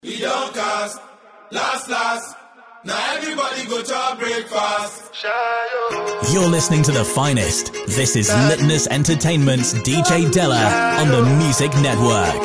We don't cast, last. Now everybody go to breakfast. You're listening to the finest. This is Litness Entertainment's DJ Della on the Music Network.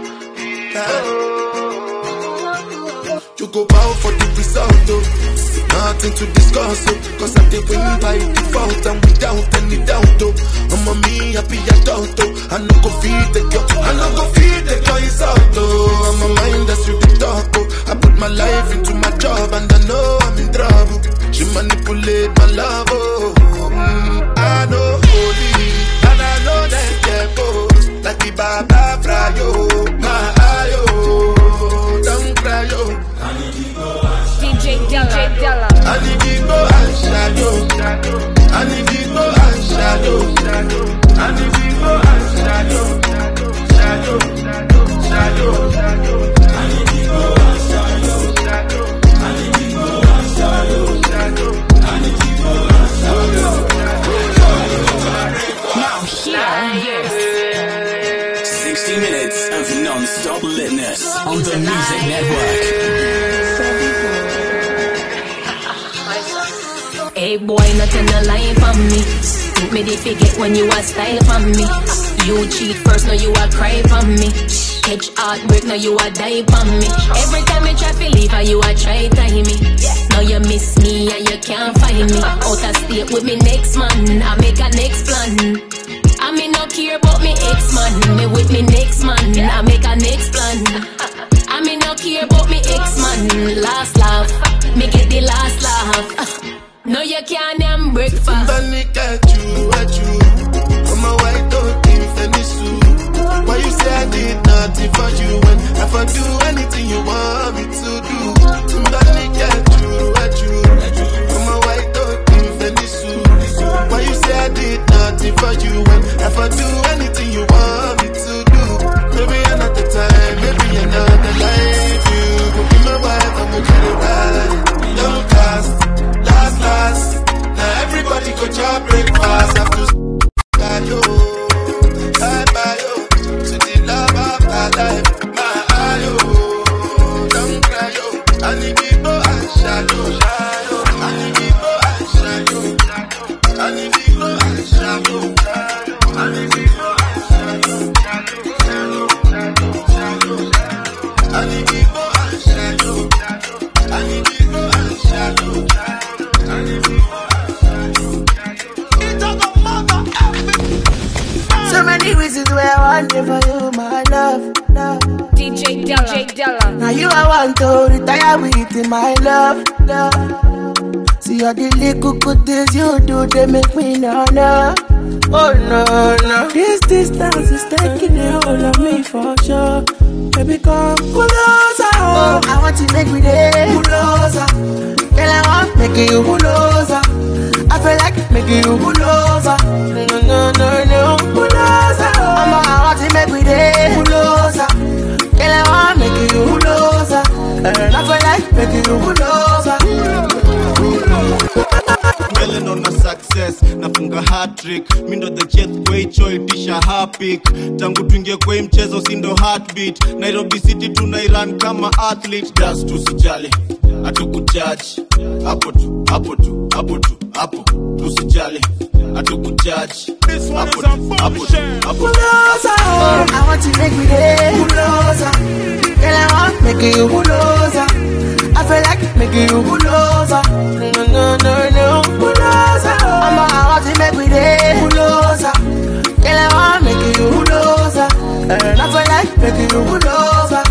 You go bow for the result, oh. Nothing to discuss, oh. Cause I did win by default and without any doubt, oh. I'm a me happy adult, oh. I no go feed the girl, is out, oh. I'm a mind that's you the talk, oh. I put my life into my job and I know I'm in trouble. She manipulate my love, oh. I know holy and I know that devil. Like the Baba Frayo, my ayo. Don't cry, oh. DJ Della. I need to go and shadow. I need to go and shadow. I need to go and shadow. I need to go and shadow. I need to go and shadow. I need to go and shadow. Now here, 60 minutes of non-stop litness on the Music Network. Hey boy, nothing a lie for me. Think me they forget when you a style for me. You cheat first, now you a cry for me. Catch heartbreak, now you a die for me. Every time you try to leave, you a try tie me. Now you miss me and you can't find me. Out of state with me next man, I make a next plan. I me not care about me ex-man. Me with me next man, I make a next plan. I me not care about me ex-man. Last laugh, me get the last laugh. No, you can't damn breakfast. Somebody get you. From a white dog in Fenisu. Why you say I did nothing for you when I for do anything you want me to do? Somebody get you. From a white dog in Fenisu. Why you say I did nothing for you when I for do anything you want me to do? Maybe another time, maybe another life. You will be my wife, I'm gonna get it right. Don't cast. Last. Now everybody go to breakfast. Have to buy you, to the love of my life. My ayo, don't cry yo. I need people and shadow. I need people and shadow. I need people and shadow. I need people and shadow. I need people and shadow. I need people and shadow. So many reasons where I want it for you, my love. DJ Della. Now you I want to retire with in my love. See all the little good things you do, they make me no. Oh no. This distance is taking a hold of me for sure. Baby, come closer. Oh, I want to make me there closer. Girl, I want making you closer. I feel like making you closer. No, closer. I want to make me there closer. Girl, I want making you closer. And I feel like making you closer. Melon on a success, nafunga hat-trick. Mindo the jet way choy tisha hapik. Tangu tuingie kwa mchezo sindo heartbeat. Nairobi City tunairan kama athlete. Dance tusijali, hatukujudge. Hapo tu, tusijali, hatukujudge. Hapo. Closer, I want to make me there closer. Girl, I want making you closer. I feel like making you closer. No, closer. I want to make me there closer. Girl, I want making you closer. And I feel like making you closer.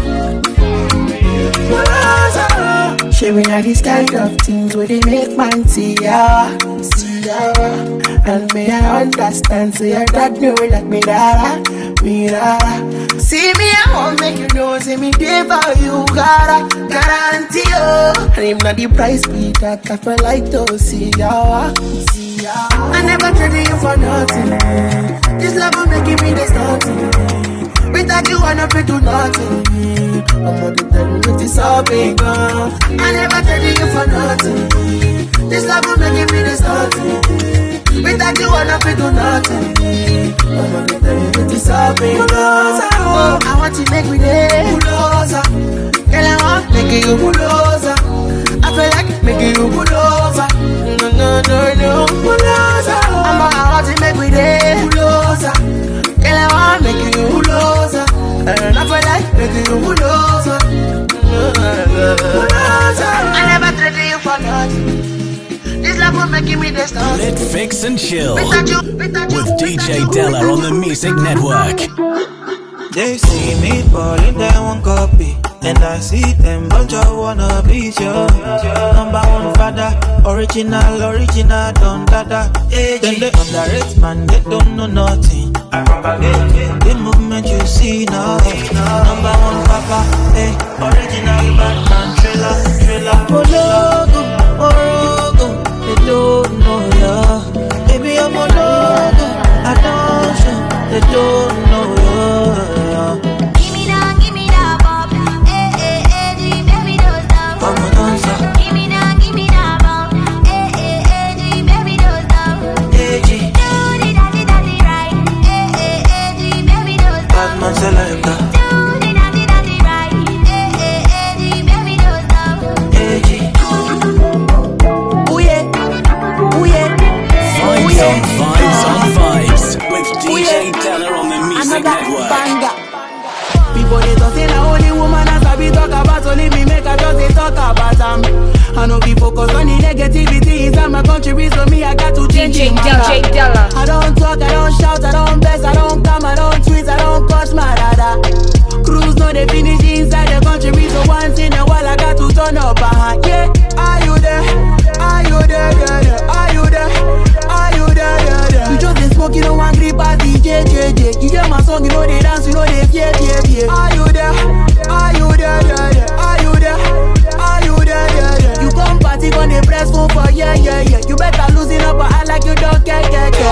Sharing all these kind of things where they make man see ya. And me I understand, so your dad know like me dada. See me I won't make you know, see me there for you, gotta guarantee you. And if not the price be that I feel like to see ya. I never traded you for nothing. This love will make me this nothing. Without you I never do nothing. I'm not the devil with this all big gun. I never traded you for nothing. This love will make me this nothing. Without you, I don't do nothing. I'm gonna tell you that it's something. Oh, I want to make me there. Bulldozer. Girl, I want to make you bulldozer. I feel like making you bulldozer. No. Bulldozer. I want to make me there. Bulldozer. Girl, I want to make you bulldozer. And I feel like making you bulldozer. I never treated you for nothing. This love will make me the star. Lit, fix and chill with DJ Della on the Music Network. They see me falling, they won't copy. And I see them bunch of wannabes, yo. Number one father, original, don't dada. Then they underrate, man, they don't know nothing. I propagate the movement you see now. Number one papa, hey, original Batman, thriller. Orogo, they don't know ya. Baby, I'm a logo, I don't show, they don't know ya. Give me that bop, baby, don't stop. I'm a dancer. Give me that bop, baby, don't stop. Hey, Do the daddy right, baby, don't stop. Batman selector. Do the daddy right, baby, don't stop. Hey, Vibes on vibes with DJ Della on the Music Network. Banger. People they talk say na only woman as I be talk about, only me make I just they talk about I know be focused on the negativity inside my country, so me I got to change it. DJ Della. I don't talk, I don't shout, I don't bless, I don't come, I don't tweet, I don't cuss my dada. Cruise no they finish inside the country, so once in a while I got to turn up. Yeah, are you there? Are you there? Are you there? Are you there? You just been smoking on one grip as DJ. You hear my song, you know they dance, you know they fear. Are you there? Are you there? Are you there? Are you there? You come party on the press phone for yeah. You better losing up, but I like you don't care.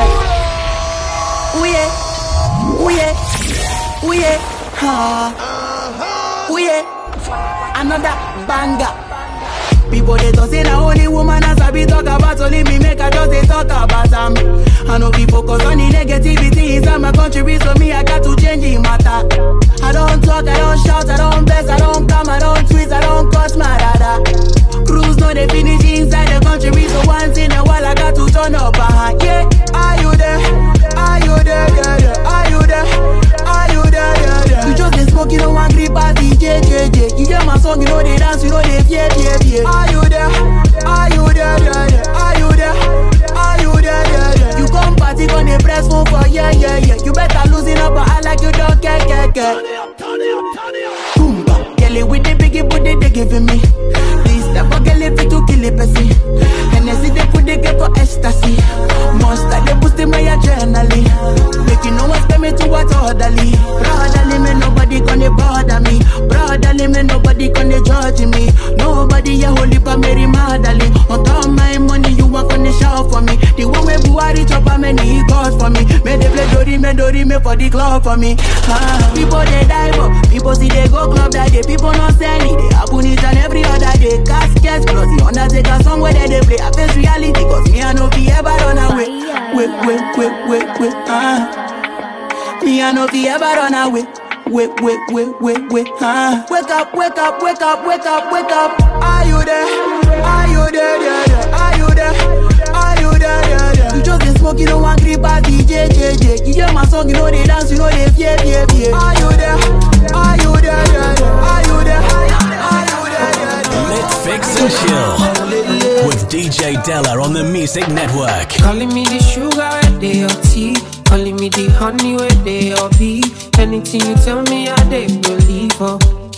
Ooh yeah, ha. Ooh yeah, another banger. People they talk say na only woman as I be talk about, only me make I just they talk about I know be focused on the negativity inside my country, so me I got to change the matter. I don't talk, I don't shout, I don't bless, I don't come, I don't tweet, I don't cuss my dada. Cruise no they finish inside the country, so once in a while I got to turn up. Yeah, are you there? Are you there? Are you there? Are you there? You just been smoking on one grip as DJ. You hear my song, you know they dance, you know they fear. Are you there? Are you there? Are you there? Are you there? You come party on the press phone for yeah. You better losing up, but I like you don't care. Turn it up. Boomba, girl with the biggie booty they giving me. This type of girl if it to kill a person. And I see they put the get for ecstasy. Monster they boosting my adrenaline. Making no one spend me to what orderly. Brotherly me nobody gonna bother me. Brotherly me nobody gonna judge me. Nobody a holy pa Mary Magdalene. On top of my money you want gonna shout for me. The one way Buhari chop a many gods for me. May they play Dori me for the club for me. People they die but people see they go club that day. People not sell it. They happen each and every other day. Caskets plus the Undertaker song where they play. I face reality cause me I know be ever run away. Wait, me I know be ever run away. Wake up. Are you there? Are you there? Are you there? Are you there? You just been smoking on one grip as DJ. You hear my song, you know they dance, you know they fear. Are you there? Are you there? Are you there? Are you there? Lit, fix and chill with DJ Della on the Music Network. Calling me the sugar where they your tea, calling me the honey where they your bee. Anything you tell me, I they believe her.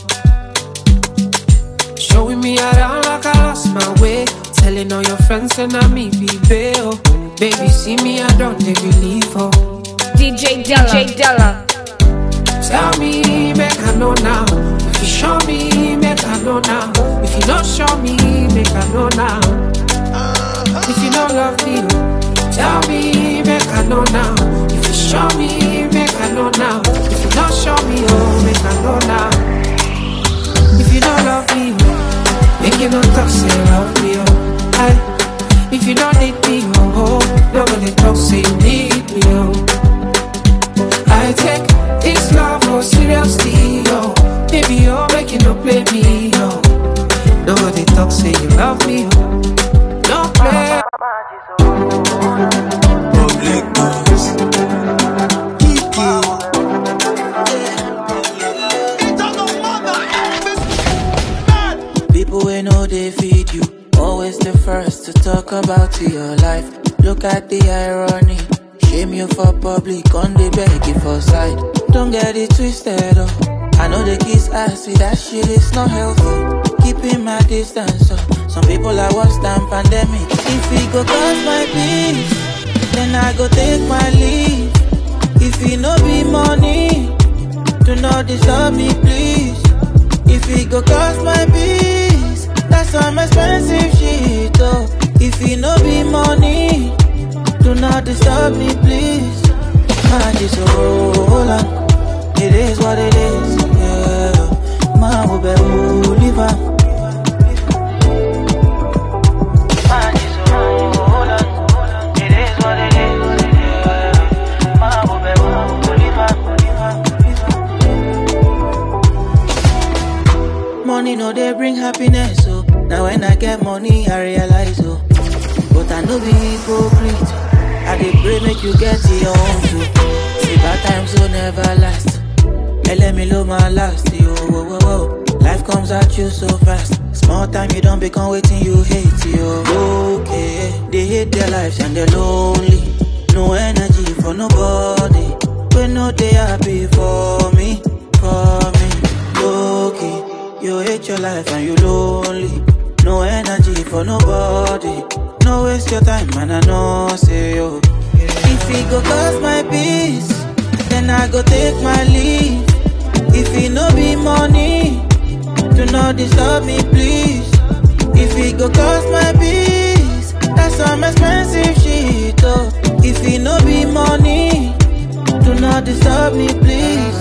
Showing me around like I lost my way, telling all your friends and I me be bail. Baby, see me, I don't they believe her. DJ Della. Tell me, make I know now. If you show me, make I know now. If you don't show me, make I know now. If you don't love me, tell me, make I know now. If you show me, make I know now. If you don't show me, oh, make I know now. If you don't love me, make you not talk, say love me, oh. If you don't need me, oh, nobody Nobody talk, say you love me. Don't play. Public noise. People we know they feed you, always the first to talk about your life. Look at the irony. Shame you for public, on the beg you for side. Don't get it twisted, oh. I know the kiss ass, see that shit is not healthy. Keeping my distance, oh. Some people are worse than pandemic. If it go cause my peace, then I go take my leave. If it no be money, do not disturb me, please. If it go cause my peace, that's some expensive shit, oh. If it no be money, do not disturb me, please. Man, just hold on. It is what it is, yeah. Man, we better live on. Man, just hold on. It is what it is, yeah. Man, we better live on. Money no they bring happiness, so now when I get money I realize, oh. But I know be hypocrite. I dey pray make you get your own too. See bad times will never last. Let me low my last, yo, whoa, whoa, whoa. Life comes at you so fast. Small time you don't become waiting you hate, yo. Okay, they hate their lives and they're lonely. No energy for nobody. But no they happy for me, for me. Okay, you hate your life and you lonely. No energy for nobody. No waste your time, man, I know, say yo. If it go cause my peace, then I go take my leave. If it no be money, do not disturb me, please. If it go cause my peace, that's some expensive shit, oh. If it no be money, do not disturb me, please.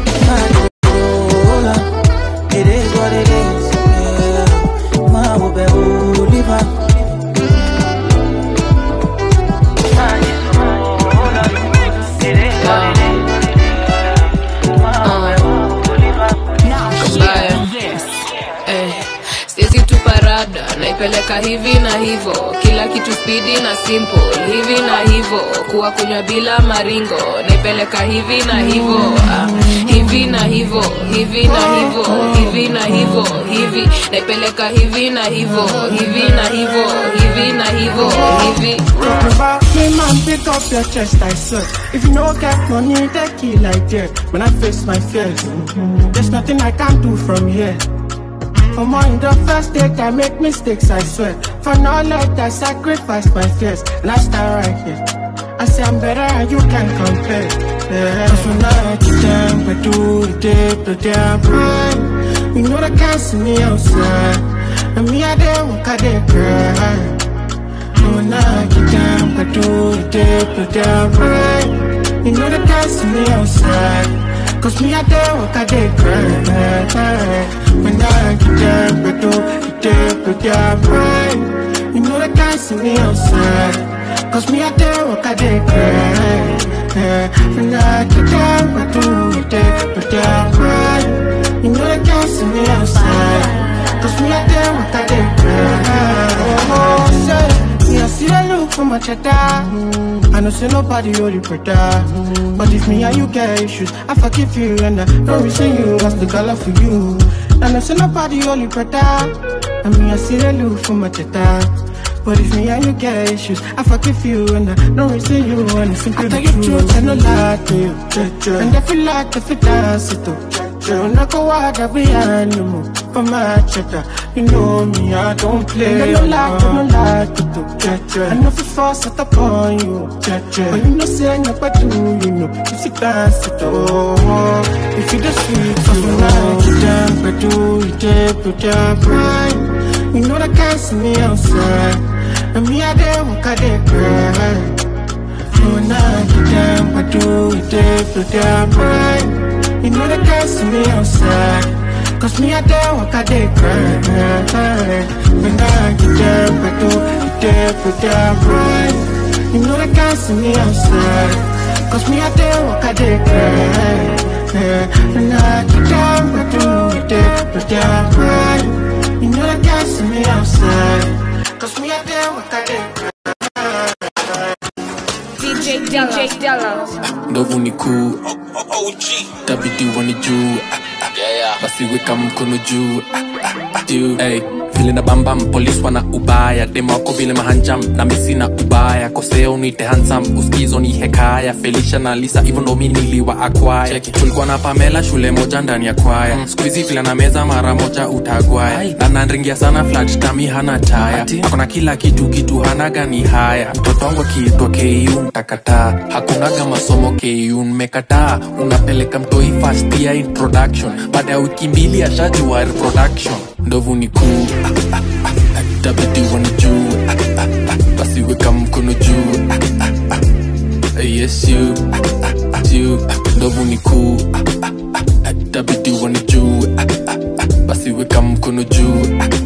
It is what it is, yeah. Ma will be live. Naipeleka hivi na hivo, kila kitu speedy na simple. Hivi na hivo, kuwa kunywa bila maringo. Naipeleka hivi na hivo, hivi na hivo, hivi na hivo, hivi na hivo, hivi. Naipeleka hivi na hivo, hivi na hivo, hivi na hivo, hivi. Talking about me, man, pick up your chest, I swear. If you don't get money, take it like that. When I face my fears, there's nothing I can't do from here. For more in the first take, I make mistakes, I swear. For knowledge, I sacrifice my fears. And I stand right here. I say I'm better and you can't compare. Yeah. Cause when I get down, I do the dip, the damn prime. You know they can't see me outside. And me, I dare walk, I dare cry. When I get down, I do the dip, the damn prime. You know they can't see me outside. Cause me I dare walk, I dare cry. When I get down, I do the dip, the damn prime. You know they can't see me outside. Cause me I dare walk, I dare cry. When I get down, I do the dip, the damn prime. You know they can't see me outside. Cause me I dare walk, I dare cry. Oh, say, me I see that look for my cheddar. I know say nobody hold you better. But if me and you get issues, I forgive you and I don't resent you. What's the color for you? I know say nobody hold you better. And me I see that look for my cheddar. But if me and you get issues, I forgive you and I don't resent you. And it's simply the truth and no lie to you. And if you like, if you dance it too. When I go out, I be animal for my cheddar. You know me, I don't play. And I don't like to do. I know if you force it upon you. But you know, say nobody do, you know. You see dance it all. If you the sweet, so when I get down, I do you dip, you down, right? You know they can't see me outside. And me, I dare walk, I dare cry. When I get down, I do you dip, you down, right? You know they can't see me outside. Cause me I dare walk, I dare cry. When I get down, I do the dip, the damn right. You know they can't see me outside. Cause me I dare walk, I dare cry. When I get down, I do the dip, the damn right. You know they can't ndovu ni kuu tabidi wanijuu basi weka mkono juu hey. Vile na bambam police wana ubaya demo wako vile mahanjam na misi na ubaya koseo nite handsome uskizo ni hekaya Felicia na Lisa hivyo ndo mimi niliwa acquire tulikuwa na Pamela shule moja ndani ya kwaya squeezy vile na meza mara moja utagwaya na nanringia sana flat tami hana taya hakuna kila kitu hana gani haya mtoto wangu kiitwa KU mtakataa hakunaga masomo KU mmekataa unapeleka mtoi first year introduction baada ya wiki mbili ashajua reproduction ndovu ni kuu tabidi wanijuu basi weka mkono juu yes you ndovu ni kuu tabidi wanijuu basi weka mkono juu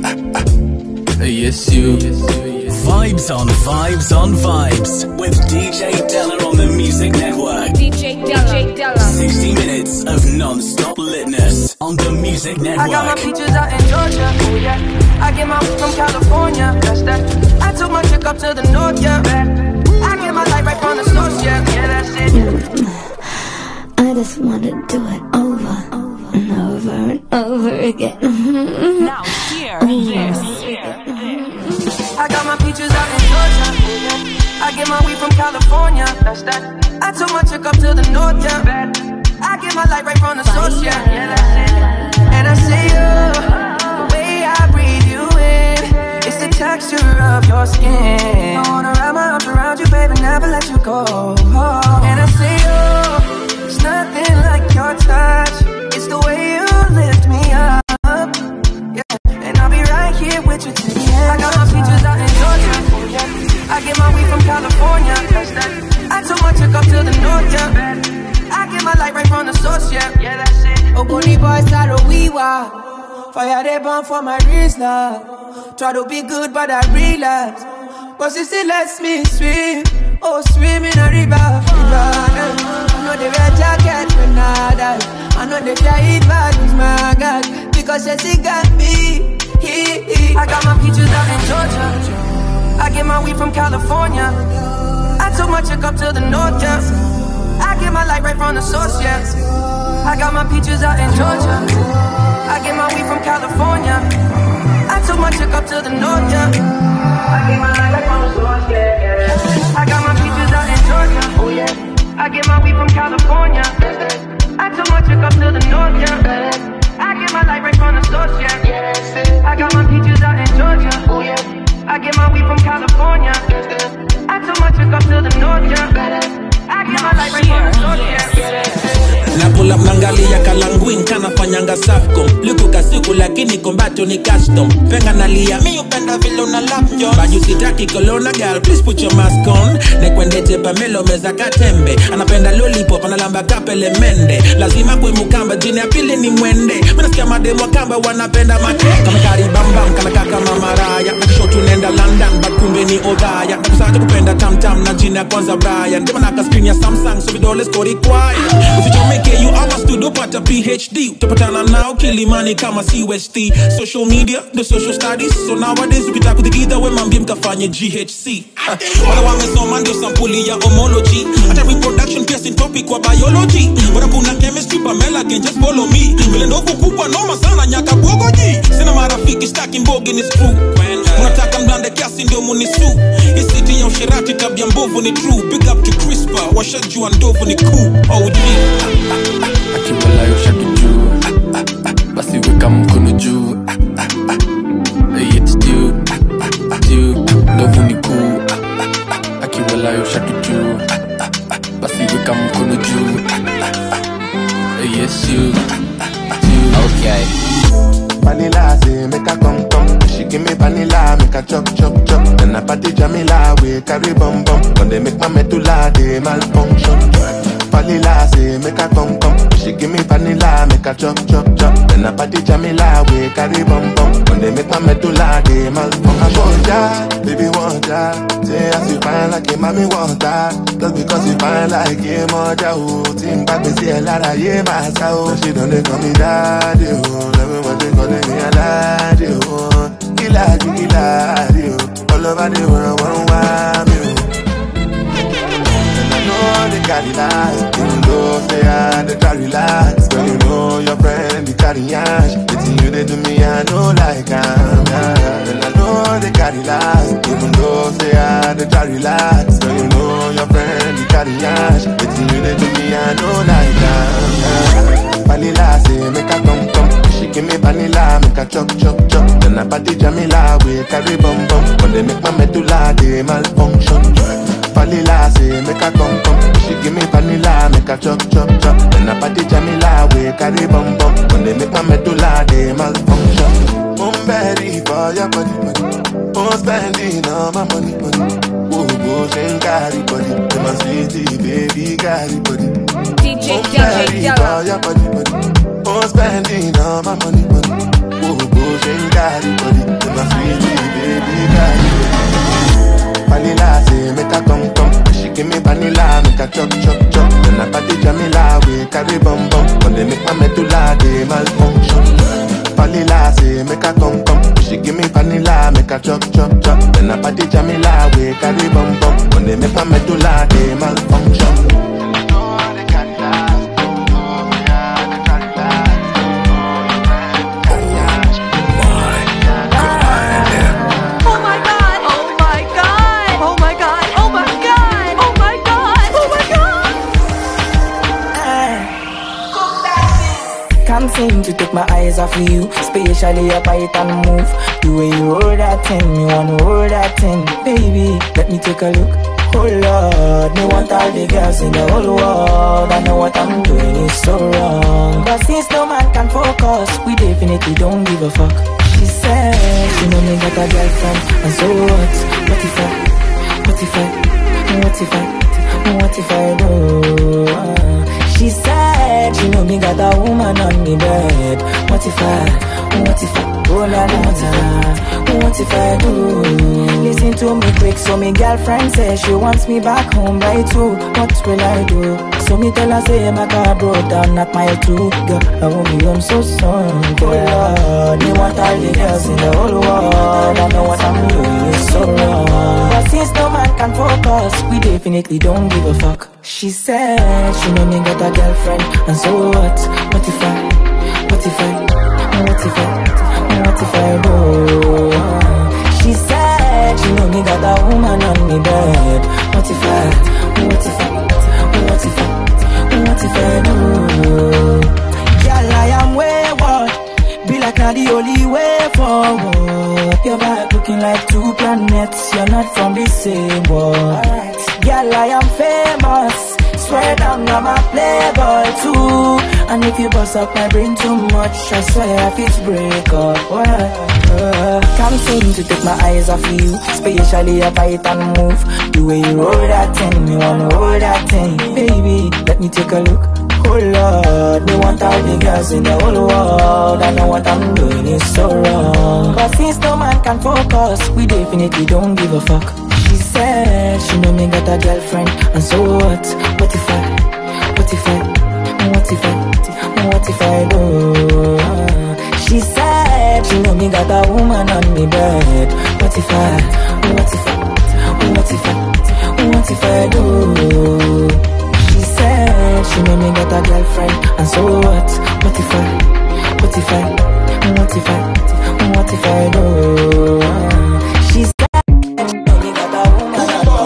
yes you Vibes on vibes on vibes with DJ Della on the Music Network. DJ Della. 60 minutes of non-stop litness on the Music Network. I got my peaches out in Georgia, oh yeah. I get my weed from California, that's that. I took my chick up to the north, yeah. I get my light right from the source, yeah. Yeah, that's it. I just wanna do it over and over and over again. Now hear this. I got my peaches out in Georgia, I get my weed from California, that's that. I took my chick up to the north, yeah. I get my light right from the source, yeah. Yeah, that's it. And I say, the way I breathe you in, it's the texture of your skin. I wanna wrap my arms around you, baby, never let you go. And I say, it's nothing like your touch, it's the way you lift me up. Yeah. And I'll be right here with you till the end. I got my peaches out in Georgia, I get my weed from California, that's that. I took my chick up to the north, yeah. I get my light right from the source, yeah. Yeah, that's it. Ogoni boys are a weewa. Fire they burn for my wrist now. Try to be good, but I relapse. But she still lets me swim. Oh, swim in a river. I know they wear jacket when I die. I know they fly it bad with my God. Because she got me. I got my peaches out in Georgia. I get my weed from California. I took my chick up to the north, yeah. I get my light right from the source, yeah. I got my peaches out in Georgia. I get my weed from California. I took my chick up to the north, yeah. I get my light right from the source, yeah. I got my peaches out in Georgia, oh yeah. I get my weed from California. I took my chick up to the north, yeah. I get my light right from the source, yeah. I got my peaches out in Georgia, oh yeah. I get my weed from California. I took my chick up to the north, yeah. I get my life right from the source, yeah. Na pull up nangalia kalanguin kana fanyanga Safcom. Luku kasiku lakini kombato ni custom. Penga nalia mi upenda vile una lap John. Baju sitaki kolona girl, please put your mask on. Nekwendete Pamelo meza katembe. Anapenda lollipop, analamba kapele mende. Lazima kwe mukamba, jini ya pili ni mwende. Minasikia mademu wa kamba wanapenda mate. Kama kari bambam, kana kaka mamaraya. Nakishotu nenda London, but kumbe ni Odaya. Nakusaja kupenda tam tam na jini ya kwanza Brian. Dema naka screen ya Samsung, so vidole score quiet. Usichomeke you hours to do pata PhD. Utapatana nao Kilimani kama CST. Social media, the social studies. So nowadays ukitaka kutikida we mambie mkafanye GHC. Wala wamesoma ndio sampuli ya homology. Hata reproduction pia si topic kwa biology. Wala kuna chemistry Pamela can just follow me. Vile ndovu kubwa noma sana nyaka bogoji. Sina marafiki staki mbogi ni screw. Unataka mblande kiasi ndio munisu. Isiti ya ushirati tabia mbovu ni true. Big up to CRISPR, washajua ndovu ni cool. OG akiwala yosha kijuu basi weka mkono juu it's you ndovu ni kuu akiwala yosha kijuu basi weka mkono juu yes you okay. Vanilla say make a come. She give me vanilla, make a chop. Then I party Jamila, we carry bum. When they make my medulla, they malfunction. Vanilla say make a come. She give me vanilla, make a chop. Then I party Jamila, we carry bum. When they make my medulla, they malfunction. I want ya, baby want ya. Say as you fine like a mommy want that. Just because you fine like a mother, oh. Think back and see a lot of yeah, my soul. She don't call me daddy, oh. Everyone they call me a laddie, oh. Giladi, oh. All over the world, one me, oh. And I know they got it like know like I'm. And I know they carry last, even though say I they try relax. So you know your friend, you carry ash. But you to me, I know like I'm. Vanilla say make a come. She give me vanilla, make a chop. Then I party Jamila, we carry bum. When they make my medulla, they malfunction. Vanilla say make a come. She give me vanilla, make a chop. Then I party Jamila, we carry bum. When they make my medulla, they malfunction. I'm ready for your body. I'm spending all my money. Oh, carry body. To my city, baby, carry body. DJ Della. I'm spending all my money. Oh, carry body. To my city, baby, carry body. Vanilla say make a come. She give me vanilla, make a chop. Then I party Jamila, we carry bum. When they make my medulla, they malfunction. Vanilla say make a come. She give me vanilla, make a chop. Then I party Jamila, we carry bum. When they make my medulla, they malfunction. Can't seem to take my eyes off of you, especially your bite and move. The way you hold that thing, you wanna hold that thing. Baby, let me take a look. Oh Lord, me want all the girls in the whole world. I know what I'm doing is so wrong, but since no man can focus, we definitely don't give a fuck. She said, she know me got a girlfriend, and so what? What if I do? She said, she know me got a woman on me bed. What if I, oh la la, what if I do? Listen to me quick, so me girlfriend says she wants me back home by 2. What will I do? So me tell her say my car broke down at mile 2. Girl, I won't be home so soon. Girl, Lord, me want all the girls in the whole world. I know what I'm doing is so wrong, but since no man can focus, we definitely don't give a fuck. She said, she know me got a girlfriend, and so what? What if I do? She said, she know me got a woman on me bed. What if I do? Girl, I am wayward, be like not the only way forward. Your vibe looking like 2 planets, you're not from the same world. Girl, I am famous, swear down I'm a playboy too. And if you bust up my brain too much, I swear I fit break up. Can't seem to take my eyes off you, especially a bite and move. The way you roll that thing, you wanna hold that thing. Baby, let me take a look. Oh Lord, me want all the girls in the whole world. I know what I'm doing is so wrong, but since no man can focus, we definitely don't give a fuck. She said, she know me got a girlfriend, and so what? What if I do? She said, she know me got a woman on me bed. What if I do? She said, she know me got a girlfriend, and so what? What if I do? She said, she know me got a woman on me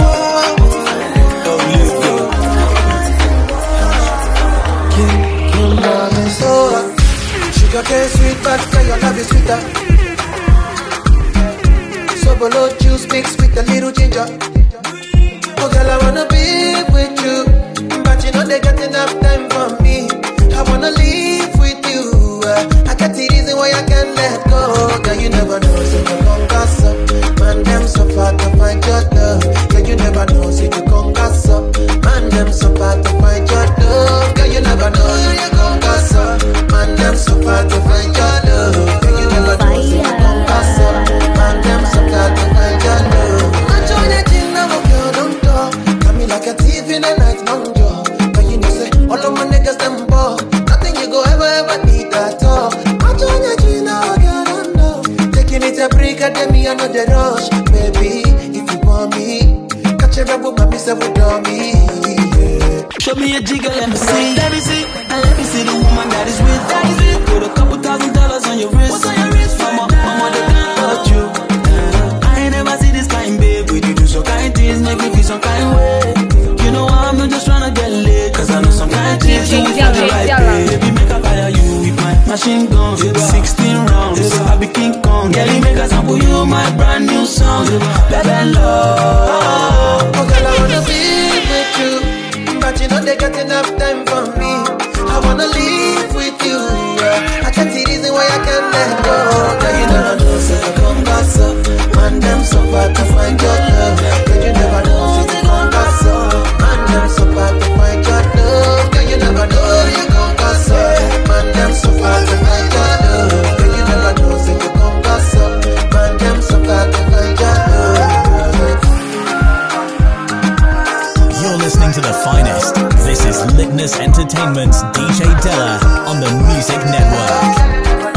bed. Sugar cane sweet, but your love is sweeter. Sobolo juice mixed with a little ginger. Oh girl, I wanna be with you, but you know they got enough time for me. I wanna live with you. I got the reason why I can't let go. Girl, you never know, so you gon' gossip. Man, them so far to find your love. Girl, you never know, so you gon' gossip. Man, them so far to find your love. Girl, you never know, so you gon' gossip. Man, them so far to find your love. Girl, you never know, so you gon' gossip. Man, them so far to find your love. I'm trying to think now, girl, don't talk. Got me like a thief in the night, manjo. But you know, say, all of my niggas, them ball. Nothing you go ever need at all. I'm trying to think now, girl, don't know. Taking it a break, I tell me I know the rush. Baby, if you want me, catch a rebel, my miss with me. Show me a jigger, let me see. And let me see the woman that is with. Put $2,000 on your wrist? Mama, they can't touch you. I ain't never see this kind, babe. When you do some kind things, make me feel some kind way. You know I'm not just tryna get lit, cause I know some kind things so we feel the right way. Baby, make a fire you with my machine gun. 16 rounds, I be King Kong. Girl, you make a sample you my brand new song. Baby, love. Oh, girl, I wanna be with you, but you know they got enough time for me. I wanna live with you, yeah. I can't see reason why I can't let go. Girl, you never know, say you come pass up. Man, them so far to find your love. Girl, you never know, say you come pass up. Man, them so far to find your love. Girl, you never know, you come pass up. Man, them so far to find your love. Girl, you never know, say you come pass up. Man, them so far to find your love. You're listening to the finest. This is Litness Entertainment's DJ Della on the Music Network.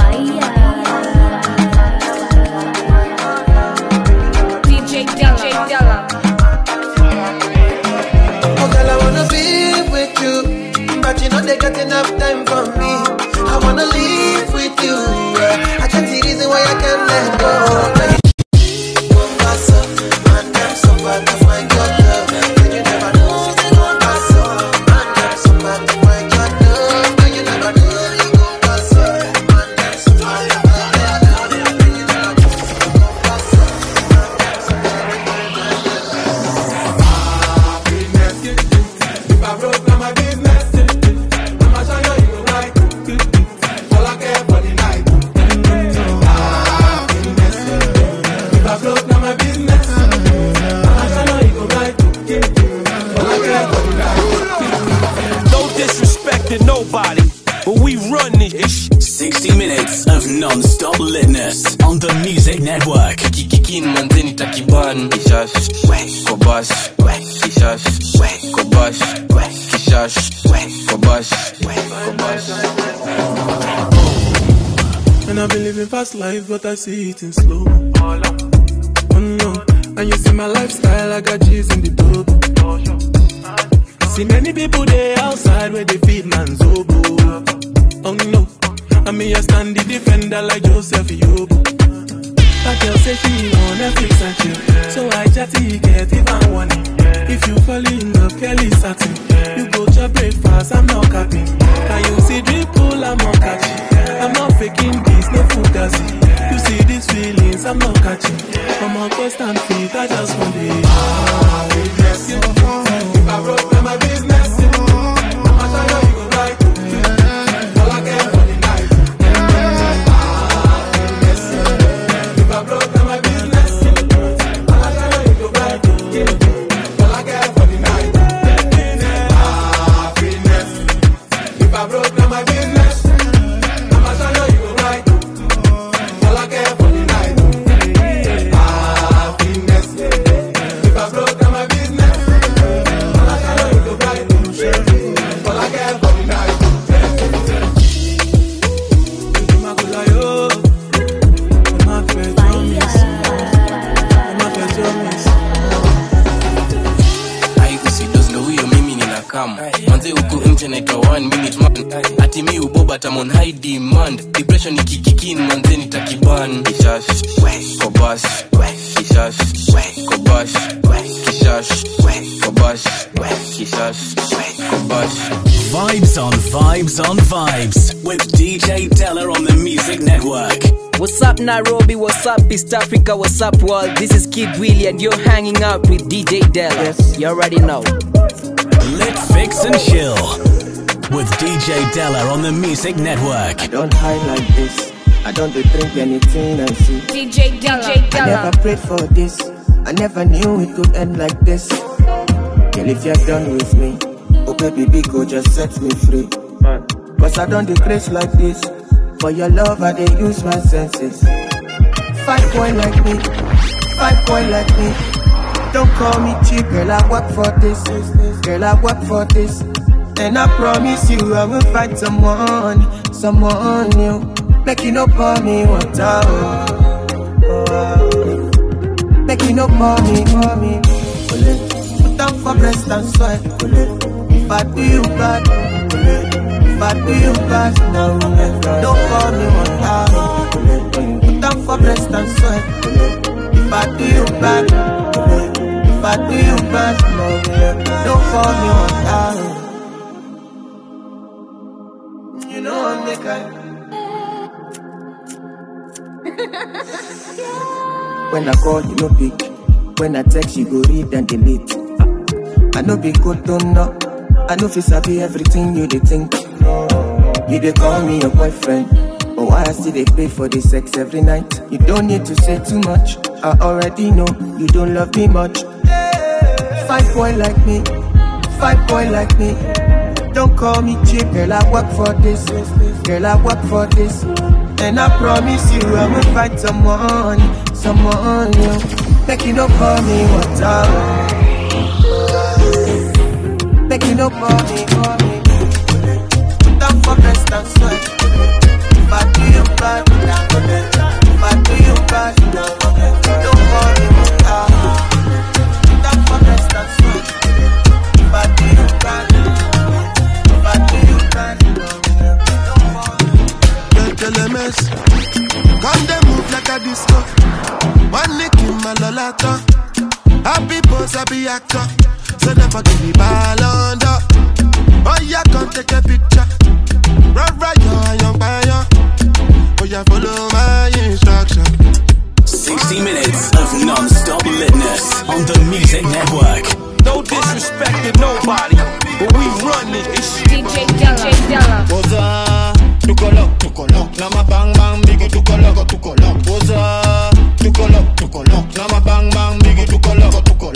But you know they got enough time for me. I wanna live with you, yeah. I can't see reason why I can't let go. Come pass up, man, them so far to find your love. But you never know, you gon' pass up. Man, them so far to find your love. But you never know, you gon' pass up. Man, them so far to find your love. But you never know, you gon' pass up. Man, them so far to find your love. Happiness, if I broke down my business. Nobody, but we run this. 60 minutes of non-stop litness on the Music Network. Kikikin manzeni takiban kishash kobash kishash kobash kishash kobash kobash. And I've been living fast life, but I see it in slow. Oh no, and you see my lifestyle, I got G's in the double. See many people there outside where they feed man's oboe. Oh no, I mean I stand the defender like Joseph Yobo. That girl say she on Netflix and chill, so I chatty get even one. If you fall in love, Kelly satin. You go to breakfast, I'm not capping. Can you see dripple, I'm not catching. I'm not faking this, no fugazi. You see these feelings, I'm not catching. I'm on quest and feet, I just want it. We bless you. If I broke down my business, I'ma tell you go right. All I care for the night. We bless you. If I broke down my business, I'ma tell you go right. All I care for the night. Happiness. If I broke down my business, I'ma tell you go right. All I care for the night. Happiness. If I broke down my business. Manze huku nje naitwa 1 minute man. Ati mi uboba tamon high demand. Depression ikikikin manze nitakiban. Kishash kobash kishash kobash kishash kobash kishash kobash. Vibes on vibes with DJ Della on the Music Network. What's up Nairobi, what's up East Africa, what's up world? This is Kid Willie and you're hanging out with DJ Della. Yes, you already know. Lit, fix and chill with DJ Della on the Music Network. I don't hide like this, I don't drink anything I see. DJ Della. I never prayed for this, I never knew it could end like this. Girl, if you're done with me, oh baby, Biko, just set me free. Cause I don't decrease like this. For your love, I dey use my senses. 5 boy like me, 5 boy like me. Don't call me cheap, girl, I work for this. Girl, I work for this. And I promise you, I will find someone new. Make you no pour me water. Make you no pour me. Put down for breast and sweat. If I do you bad, if I do you bad, no, don't call me water. for breast and sweat. If I do you bad, if I do you bad, don't call me one time. You know I'm making. When I call, you no pick. When I text, you go read and delete. I know be good, don't know. I know if sabi everything you dey think. You dey call me your boyfriend, but why I still dey pay for the sex every night? You don't need to say too much. I already know you don't love me much. Fine boy like me, fine boy like me. Don't call me cheap, girl. I work for this, girl. I work for this, and I promise you I will find someone, yeah. Make you no call me water. Make you no call me. Down for breast and sweat. If I do you bad, if I do you bad, don't call me water. Down for breast and sweat. If I do you bad, if I do you bad, don't call me. LMS, come they move like a disco. One nick in my lolata. Happy pose, happy actor. So never give me ball under. Oh yeah, come take a picture. Right, young fire. Oh yeah, follow my instruction. 60 minutes of non-stop litness on the Music Network. No disrespect to nobody, but we run it. It's DJ Della. Oza, tukolok. Nama bang bang, biggie tukolok. Oza, tukolok. Nama bang bang, biggie tukolok.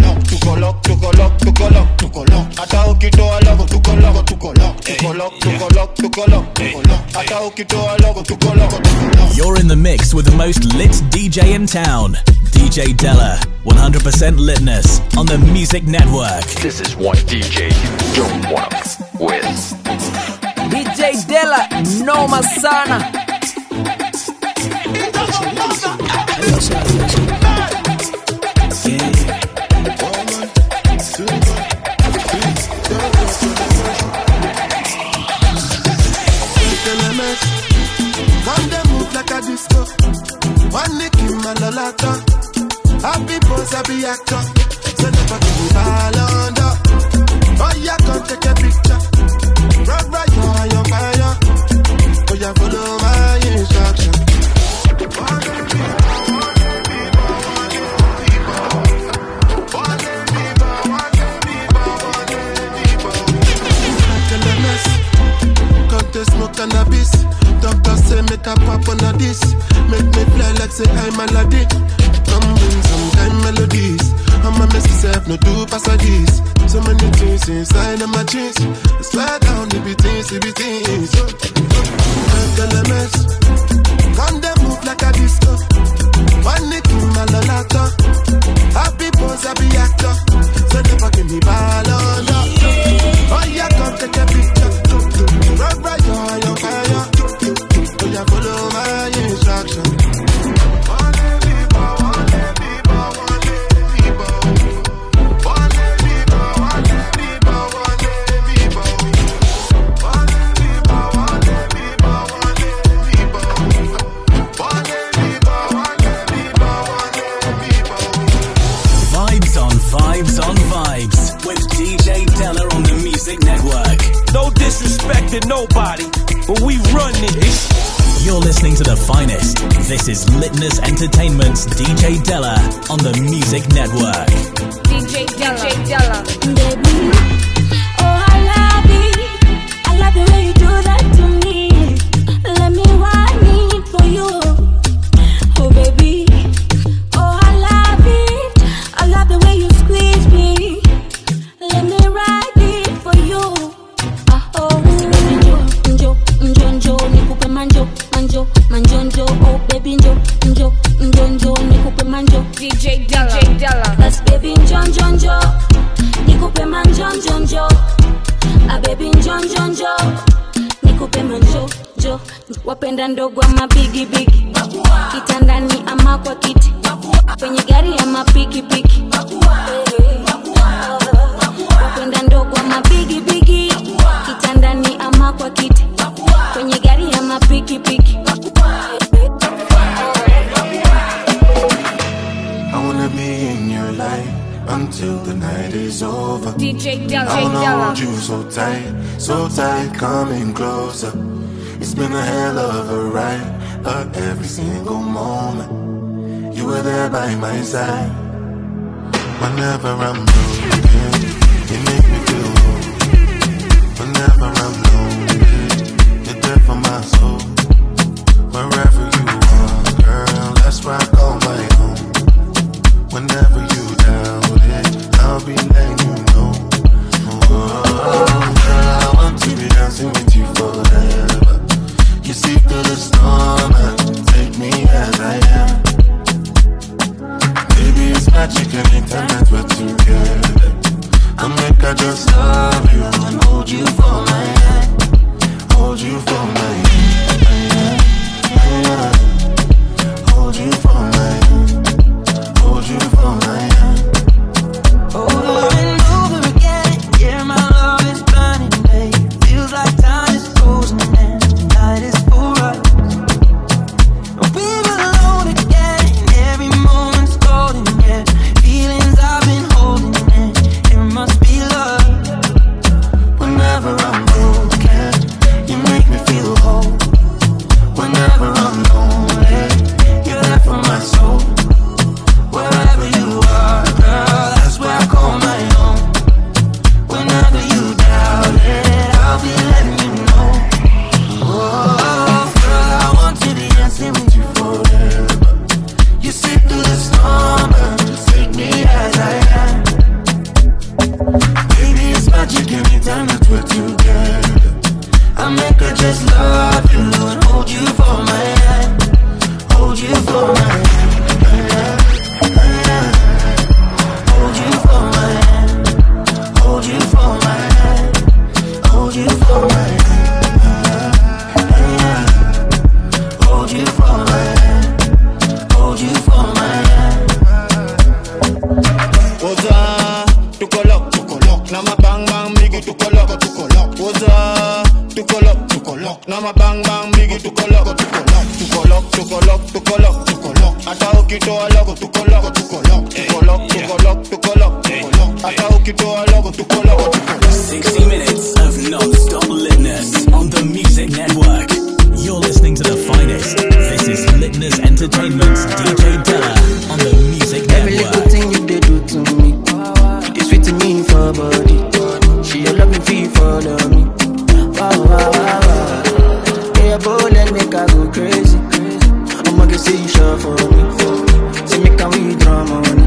Ata ukito alago tukolok. Ata ukito alago tukolok. You're in the mix with the most lit DJ in town. DJ Della, 100% litness on the Music Network. This is one DJ you don't want to with. DJ Della, noma sana. Come they move like a disco. One nick in my lolata. Happy pose, happy actor. So never give me ball under. Oh yeah, come take a picture. Right, young fire. Oh yeah, follow my instruction. Smoke cannabis. Doctor say make a pop on a this. Make me fly like say I'm Aladdin. Come bring some kind melodies. I'm a mess myself, no do passages. So many things inside of my jeans. I swear down, it be things. LMS, come they move like a disco. One nick in my lolata. Happy pose, happy actor. So never give me ball under. Oh yeah, come take a picture. Right, young fire. Oh yeah, follow my instruction. Vibes on vibes with DJ Della on the Music Network. no disrespect to nobody, but we run it. You're listening to the finest. This is Litness Entertainment's DJ Della on the Music Network. DJ Della. Baby, oh I love it. I love the way you do that to me. Let me whine it for you. Oh baby, oh I love it. I love the way you squeeze me. Let me ride it for you. Oh njo, nikupe manjo, oh baby njo, nikupe manjo. DJ Della. That's baby njo, nikupe manjo, a baby njo, nikupe manjo, wapenda ndogo ama bigi bigi, kitandani ama kwa kiti, kwenye gari ama pikipiki, wapenda ndogo ama bigi bigi, kitandani ama kwa kiti, kwenye gari ama pikipiki. till the night is over. DJ Della. I wanna hold you so tight, coming closer. It's been a hell of a ride, but every single moment you were there by my side. Whenever I'm broken, you make me feel whole. Whenever I'm lonely, you're there for my soul. Wherever you are, girl, that's where I call my home. Whenever you doubt it, I'll be letting you know. Oh, girl, I want to be dancing with you forever. You see through the storm and take me as I am. Baby, it's magic anytime that we're together. I make I just love you and hold you for my hand. Hold you for my hand. Hold you for my hand. Hold you for my hand. Over and over again, yeah, my love is burning, babe. Feels like time is frozen and tonight is for us. We're alone again, every moment's golden, yeah. Feelings I've been holding in, it must be love. Whenever I'm broken, you make me feel whole. Whenever I'm lonely, you're there for my soul. Wherever you are, girl, that's where I call my own. Whenever you doubt it, I'll be letting you know. Oh, girl, I want to be dancing with you forever. You sit through the storm and take me as I am. Baby, it's magic anytime that we're together. I make her just love you and hold you for my hand. Hold you for my hand. Hold you for my hand. Hold you for my hand. Hold you for my hand. Hold you for my hand. Hold you for my hand. Oza, tukolok, na mabang bang migi tukolok. Oza, tukolok, na mabang bang migi tukolok. Ata ukitoa logo tukolok. Ata ukitoa logo tukolok. 60 minutes of non-stop litness on the Music Network. You're listening to the finest. This is Litness Entertainment's DJ Della on the Music Every little Network. thing you did do to me, it's sweet to me for body. She a love me feel follow me. Wow, wow, wow, wow. Yeah, boy, let me go crazy. I'ma get say you sure for me. Say me can withdraw money.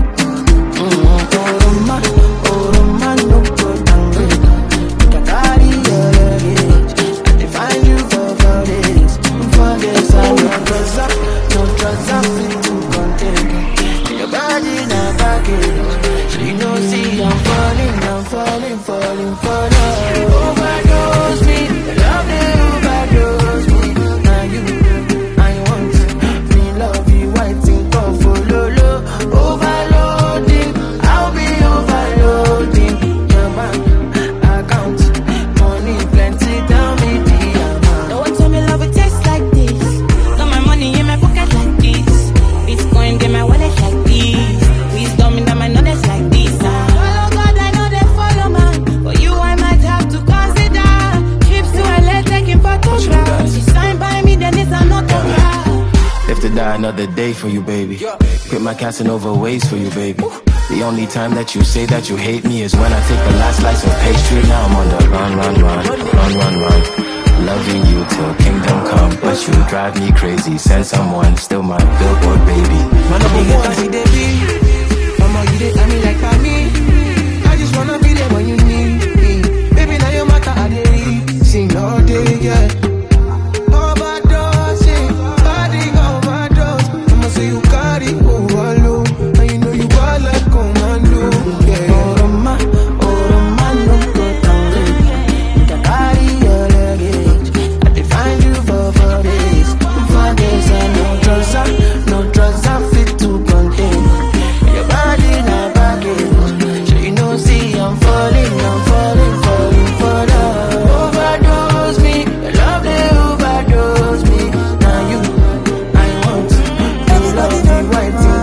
Oh, Roma, no go down with it. I carry your luggage. I define you for this. For this, I no trust up to contain. Your body now baggage. She know see I'm falling for love. Overdose me, love the overdose me. Now you, I want me love you, I think of follow. Overloading, I'll be overloading. Your bank account, money plenty, tell me the amount. No one told me love would taste like this. Got my money in my pocket like this. Bitcoin in my wallet like this. Wisdom in my knowledge like this. Follow God, I know they follow man. For you, I might have to consider trips to LA taking photographs. You sign by me, then it's an autograph. Live to die another day for you, baby. Quit my Casanova ways for you, baby. The only time that you say that you hate me is when I take the last slice of pastry. Now I'm on the run. Loving you till kingdom come, but you drive me crazy. Send someone, still my billboard baby. Man, I'm gonna see the beat. Mama, you did me like for me. I just wanna be there when you need me. Baby, now you matter, I did sing all day, yeah. Overdosing, body overdose. I'ma say you carry overload, and you know you got like commando, yeah. Oh, Roma, no go down with it. I carry your luggage. I define you for this. For this, I no trust up fit to contain. Your body now baggage. So you know, see, I'm falling for love. Overdose me, love they overdose me. Now you, I want to love you right.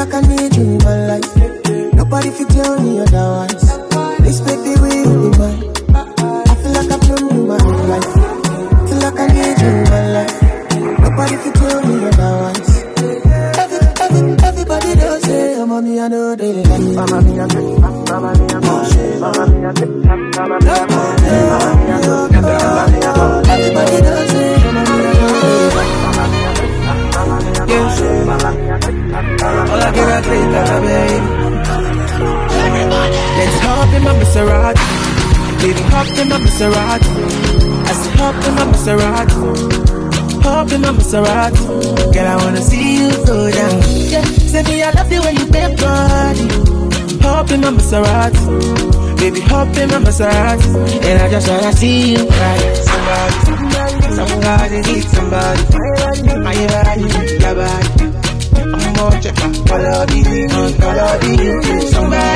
like I need you in my life. Nobody fit tell me otherwise. This baby will be mine. I feel like I've known you my whole life. Feel like I need you in my life. Nobody fit tell me otherwise. Everybody does say, I'm on me, I know they like. Mama mia, mama mia, mama mia, everybody does say, I'm on me, I know they like. All I get is baby. Let's hop in my Maserati. Baby, hop in my Maserati. I said hop in my Maserati. Hop in my Maserati. Girl, I wanna see you go down. Yeah, say me I love the way you bend body. Hop in my Maserati. Baby, hop in my Maserati. And I just wanna see you ride. Somebody needs somebody. My body, your body. I'm more check out all of you.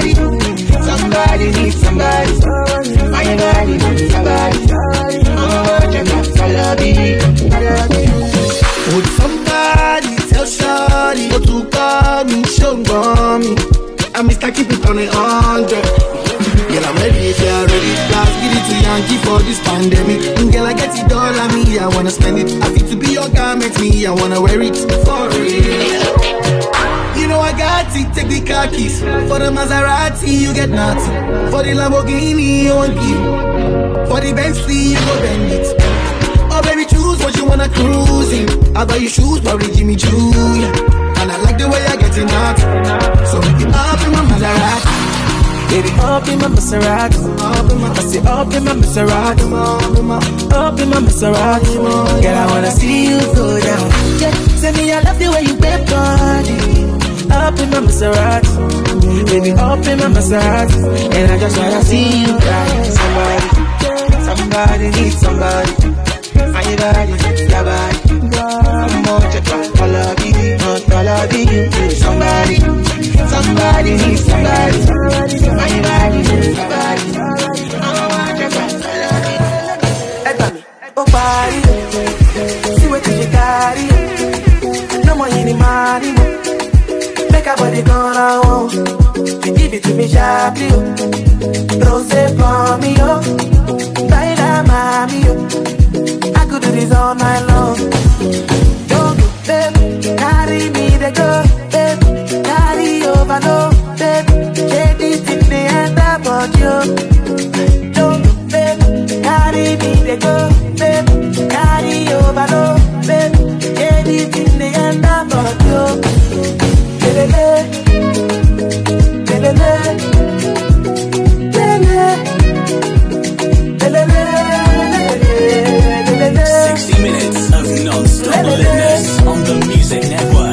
Somebody needs somebody. My body needs somebody. I'm more check out all of you. Would somebody tell Shawty what to call me? Show me. I'm Mr. Keep it on 100. Girl, I'm ready if you're ready. Let's get it to Yankee for this pandemic. And girl, I get it all on me, I wanna spend it. I feel to be your garment, me, I wanna wear it for real. You know I got it, take the car keys. For the Maserati, you get nothing. For the Lamborghini, you want give. For the Bentley, you go bend it. Oh baby, choose what you wanna cruise in. I buy you shoes, probably Jimmy Choo, yeah. And I like the way I get it out. So make it up in my Maserati. Baby, up in my Maserati. I say up in my Maserati. Up in my Maserati. Girl, I wanna see you go down. Yeah, say me I love the way you bend body. Up in my Maserati. Baby, up in my Maserati. And I just wanna see you ride. Somebody needs somebody. My body, your body. I'm more check out all of you. Somebody needs somebody. My body needs somebody. I'm more check out all of you. Hey, Tommy, oh body, see what you carry. No more any money, make a body gonna want. You give it to me sharply, don't say for me, oh. Buy that mommy, oh. I could do this all night long. Don't go, babe, carry me, they go, babe, carry over, no, babe, shake it in the end about you. Don't go, babe, carry me, they go, babe, carry over, no, babe, shake it in the end about you. On the Music Network.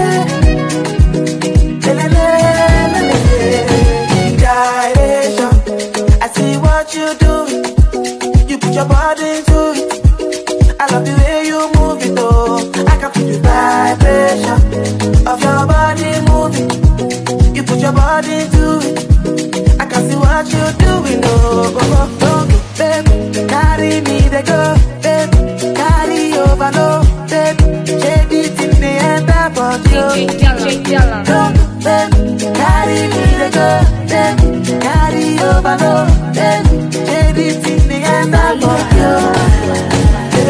I see what you do. You put your body into it. I love the way you move it, oh. I can feel the vibration of your body moving. You put your body into it. I can see what you're doing, oh. Babe, carry me, they go, babe, carry over, no. DJ Della. Carry me the go, carry over, no, everything the end of you.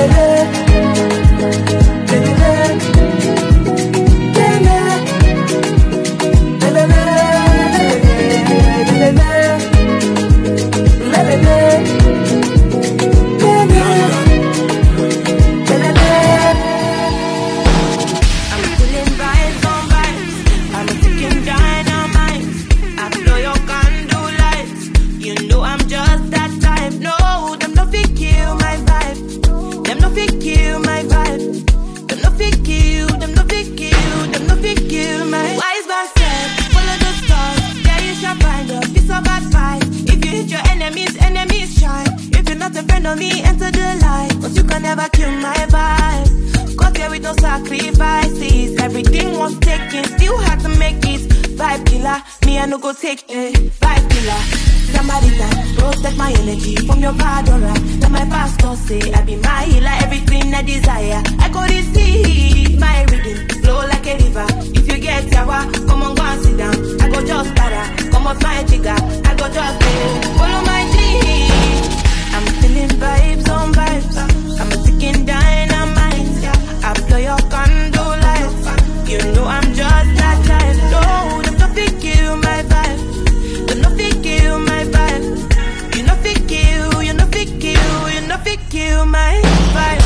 Me enter the light, but you can never kill my vibe. Got here with no sacrifices. Everything was taken, still had to make it. Vibe killer, me I no go take it. Vibe killer, Somebody that protect my energy from your bad aura. That my pastor say I be my healer, everything I desire. I go receive my reading, flow like a river. If you get yawa, come on, go and sit down. I go just para, come off my jigger. I go just follow my dream. I'm feeling vibes on vibes. I'm a ticking dynamite. I blow your candle lights. You know I'm just that child. No, don't nothing kill my vibe. Don't nothing kill my vibe. You know fit kill, you know fit kill, you know fit kill my vibe.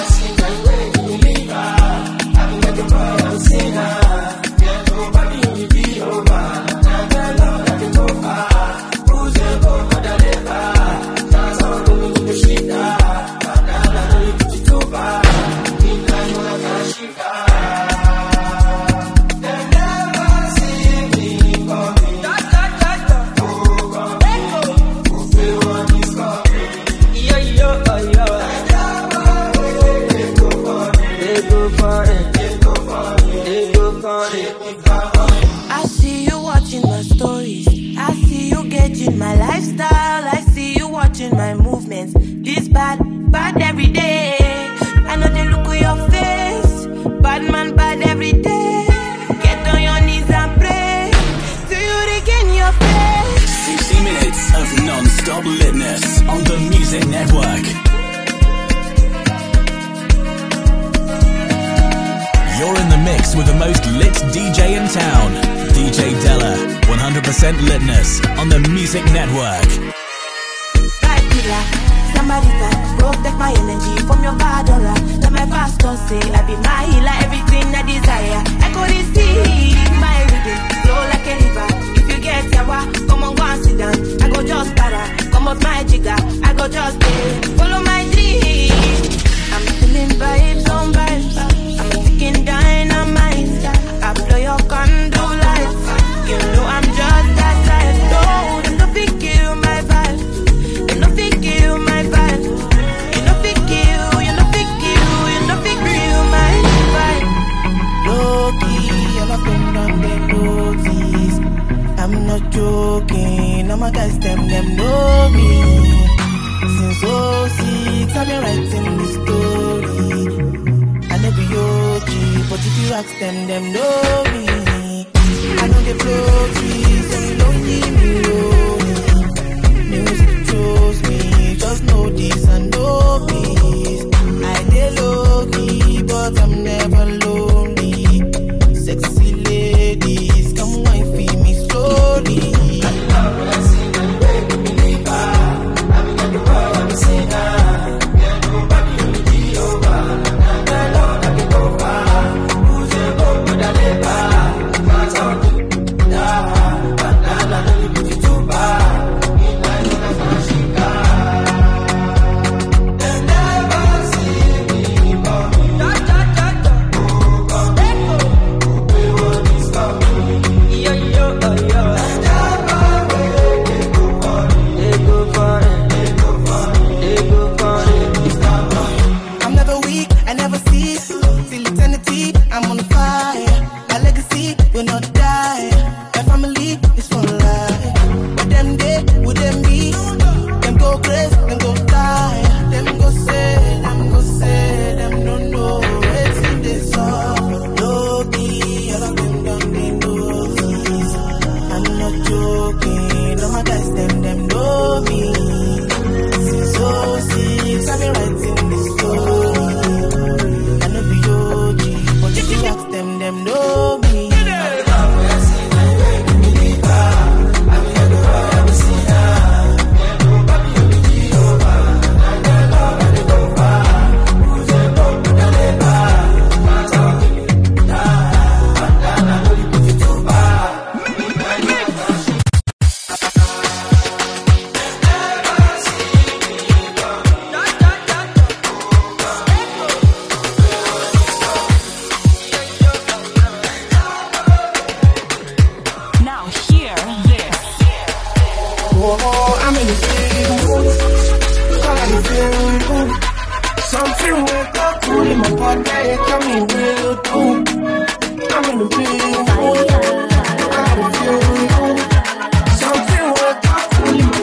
I see you watching my stories. I see you gauging my lifestyle. I see you watching my movements. This bad, bad every day. I know they look at your face. Bad man, bad every day. Get on your knees and pray till you regain your faith. 60 minutes of non-stop litness on the Music Network. You're in the mix with the most lit DJ in town, DJ Della. 100% litness on the Music Network. Right killer, somebody that protect my energy from your bad aura. That my pastor say I be my healer, everything I desire. I go receive my reading, flow like a river. If you get yawa, come on, go and sit down. I go just para, come off my jigger. I go just follow my dream. I'm feeling vibes on vibes. I'm ticking dynamite. I blow your candle lights. You know I'm just that type. No, them no fit kill my vibe. Them no fit kill my vibe. You no fit kill, you no fit kill, you no fit kill my vibe. Low key, all of them done them notice. I'm not joking. All my guys them know me. Since 06, I've been writing this story. I never OG, but if you ask them know me. I know they flow trees, so you don't need me lonely. Music chose me, just know this and know peace. I dey low key, but I'm never lonely. Sexy ladies, come wine feed me slowly. I love when I see my baby believer. I'm in the world, I'm a sinner. Yeah, nobody only be over. I love like a gopher. Who's a go with a leper? I'm never weak, I never cease. Till eternity, I'm on fire. My legacy will not die. My family is for life. But them day, would them be? Them go crazy, them go die. Them go say, them don't know. It's in this song. Low key, all of them done they know this. I'm not joking. All my guys, them know me. Since 06, I've been writing this story. I know be OG, but if you ask them know me. I'm in the feeling, something wake up cool in my body, coming real cool. I'm in the feeling, something wake up cool in my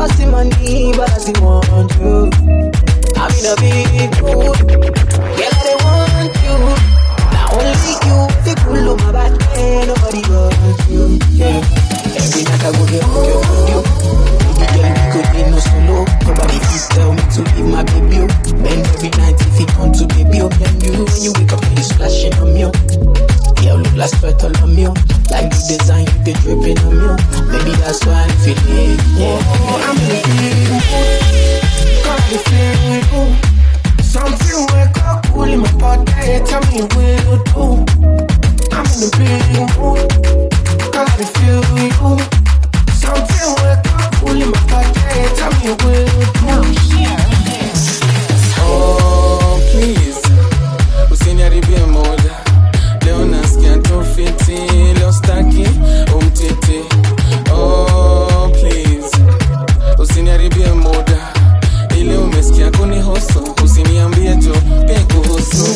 fasting money, but I still want you. I'm in a big mood, girl, I want you. Now only you, if you pull up my back, ain't nobody but you. Yeah, every night I go get you. Baby girl, we could be no solo. Nobody please tell me to leave my baby. Then every night if he come to baby, then you when you wake up and you splashing on me. Yeah, look like sweat all on me. Like the design you be dripping on me. Maybe that's why I'm feeling. Yeah, I'm feeling good. Got me feeling good. Something wake up cool in my body. Tell me what you do. I'm in the big mood. Got me feeling good. Something wake up cool in my body. Tell me what you do. Oh, please. Usiniharibie moja. Leo nasikia tofiti, leo staki umtiti. Oh, please. Usiniharibie moja. Ile umesikia kunihusu, usiniambie jo pia kuhusu.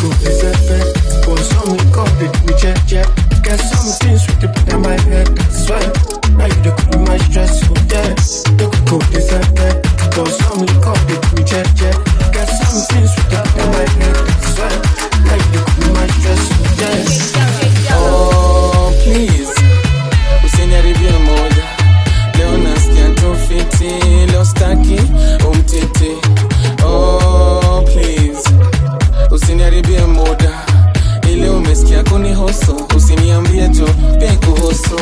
Get some things with you put in my head, that's why. Now you the cool my stress, you yeah. You could cook this and that. Go some liquor, we check. Get some things with you put in my head, that's why. Now you the cool my stress, you yeah. Oh, please. Usiniharibie moja. Leo nasikia tofiti, leo staki umtiti. Oh, please. Usiniharibie moja. Ile umesikia kunihusu, usiniambie jo pia kuhusu.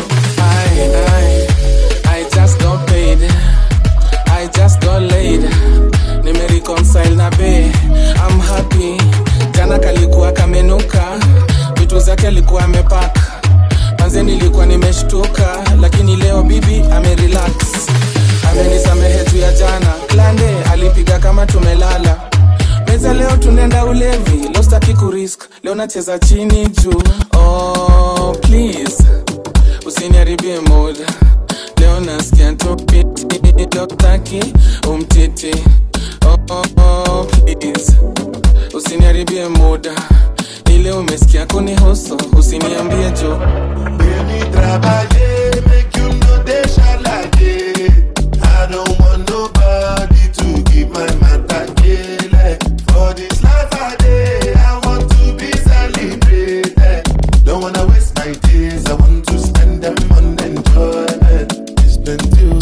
I just got paid, I just got laid. Nimereconcile na be, I'm happy. Jana kalikuwa kamenuka, vitu zake alikuwa amepaka. Manze nilikuwa nimeshtuka, lakini leo bibi amerelax. Amenisamehe tu ya jana, klande alipiga kama tumelala. Meza leo tunenda ulevi, leo staki kurisk, leo nacheza chini juu. Oh, please. Usiniharibie moja. Leo nasikia topiti, leo taki umtiti. Oh, please. Usiniharibie moja. Ile umesikia kunihusu, usiniambie jo. Baby, trabaje, make you know they shall like it. I don't want nobody to keep my matter killer. For this life I did, I want to be celebrated. Don't wanna waste my days, I want to spend them on enjoyment. It's been too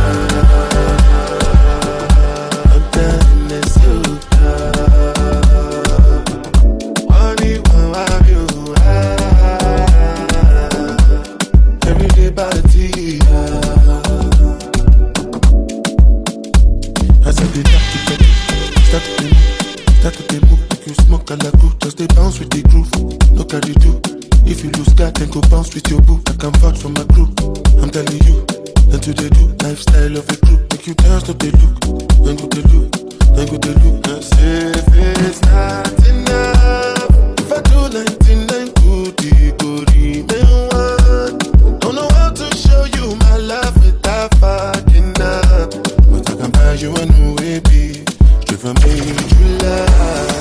I'm done this you. Money won't have you. Everyday party. As I did start to move, make you smoke a la groove, just they bounce with the groove. Look at you do. If you lose God, then go bounce with your boo. I can vouch for my crew. I'm telling you, then to they do. Lifestyle of a crew, make you dance to the look. Then go the look, then go the look. I say if it's not enough, if I do 99 good, it go remain one. Don't know how to show you my love without fucking up, but I can buy you a new baby, straight from major love.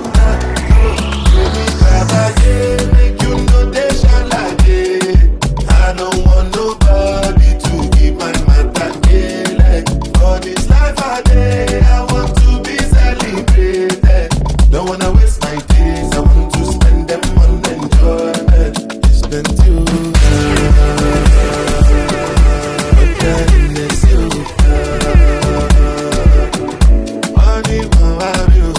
Make you know they shall like it. I don't want nobody to keep my matter killer. For this life I did, I want to be celebrated. Don't wanna waste my days, I want to spend them on enjoyment. It's been too but then it's you. Money won't have you.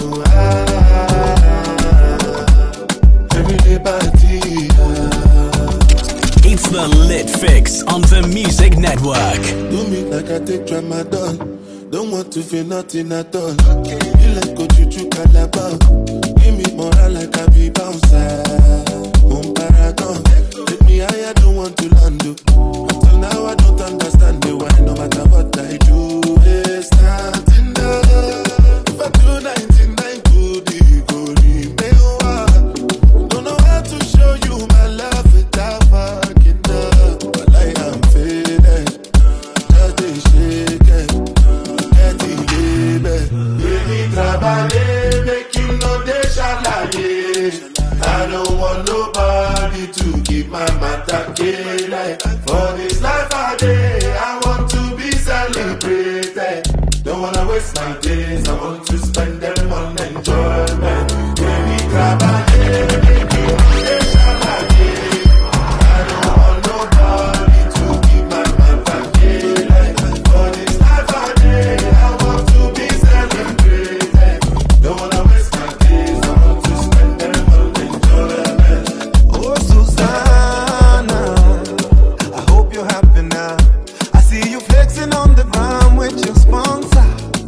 It's the Lit Fix on the Music Network. Do me like I take Ramadan. Don't want to feel nothing at all. You like go to Calabar. Give me moral like I be bouncer. Paragon. Take me higher, don't want to land. Until now I don't understand the why. No matter what I do, it's not enough. If I do 99 good, it go remain one. Don't know how to show you my love without fucking up. But like I'm feeling, just they shake it, get it, baby. Baby, trabalhei, make you know they shall lie. I don't want nobody to keep my matter killer. For this life I did, I want to be celebrated. waste my days. I want to spend them on enjoyment. Baby, grab a day, make you I don't want nobody to keep my mental feeling. For this life I live, I want to be celebrated. Don't wanna waste my days. I want to spend them on enjoyment. Oh, Susanna, I hope you're happy now. I see you flexing on the ground with your sponsor.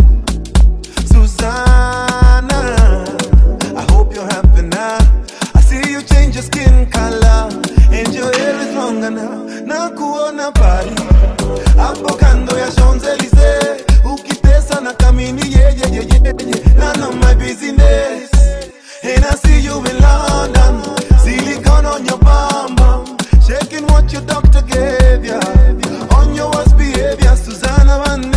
Susanna, I hope you're happy now. I see you change your skin color and your hair is longer now. Nakuona pari hapo kando ya Champs-Elysees, ukitesa na kamini none of my business. And I see you in London, silicone on your bum bum, shaking what your doctor gave ya. On your worst behavior, Susanna Van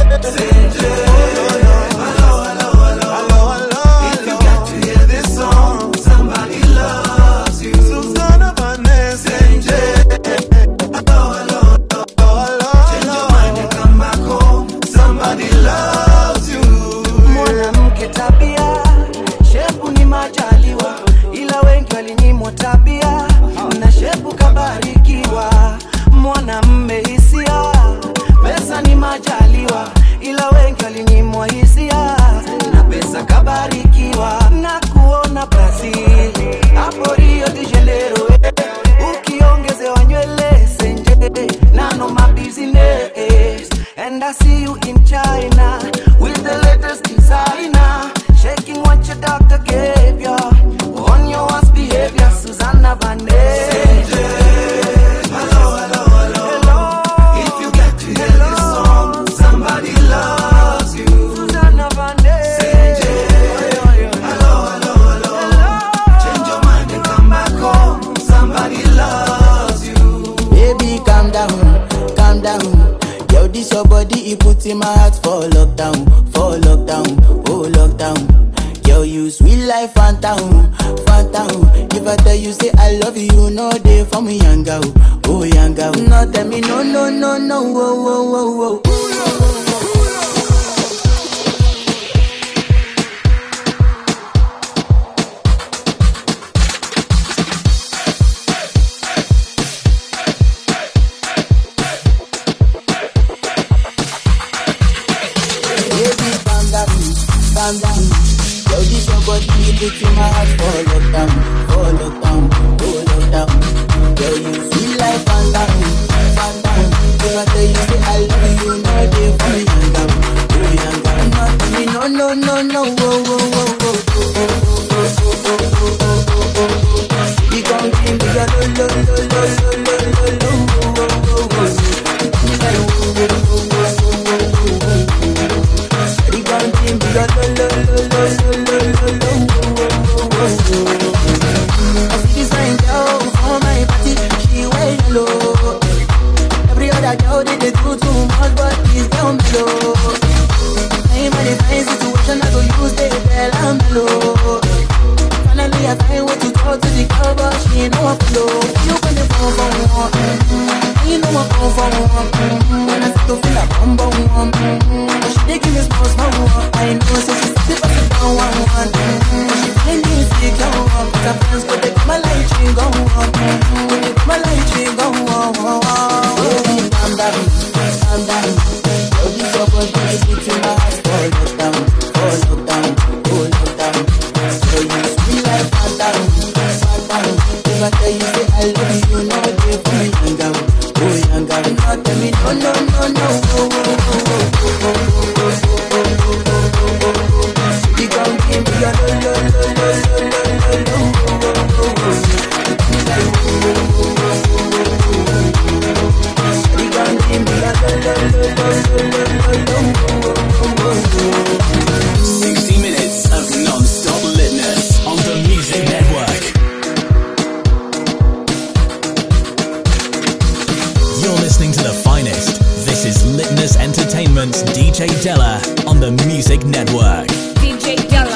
tabia na shepu kabarikiwa, mwanamme hisia, pesa ni majaliwa, ila wengi walinyimwa hisia, na pesa kabarikiwa, na kuona Brazil, hapo Rio de Janeiro, ukiongezewa nywele senje, none of my business. And I see you in China, with the latest designer, shaking what your doctor gave you, on your worst behavior, Susanna Van Hello, hello, hello, hello. If you get to hear this song, somebody loves you. Susanna Van hello, hello, hello. Change your mind and come back home. Somebody loves you. Baby, calm down, calm down. Yo, this your body, it puts in my heart for lockdown, oh lockdown. Yo, you sweet life, phantom, phantom. If I tell you, say I love you, no day for me, young girl, oh young girl. No, tell me, no, no, no, no, oh, oh, oh, oh. Calm down, yo, this your body, put in my heart for lockdown, oh lockdown, oh lockdown. Yo, you feel like phantom, phantom. If I tell you, say I love you, no day for me, young girl, oh young girl. Not me, no, no, no, no, oh, oh, oh, oh, you gon' give me your lo, lo, lo, lo, lo, lo, lo, I see this fine girl for my party, she wear yellow. Every other girl they do too much, but this girl mellow. I'm in a fine situation, I go use the girl I'm mellow. Finally I find way to talk to the girl, but she ain't no one flow. You gonna fall for one, you know I fall for one. When I start to feel like bum bum one, but she dey give me small small one. I know so she start to pass it down one. She feeling insecure, but her friends go they come like she go on, go they come like she go on. Baby, calm down, calm down. Yo, this your body, put in my heart for lockdown, oh lockdown, oh lockdown. So you feel like phantom, phantom. If I tell you, say I love you, no day for me, young girl, oh young girl. Not tell me, no, no, no, no, oh, oh, oh, oh, oh, oh. You gon' give me your lo, lo, lo, lo, lo, lo, lo, oh, oh, oh. You gon' give me your lo, lo, lo, lo, lo, lo, lo, oh. 60 minutes of non-stop litness on the Music Network. You're listening to the finest. This is Litness Entertainment's DJ Della on the Music Network. DJ Della.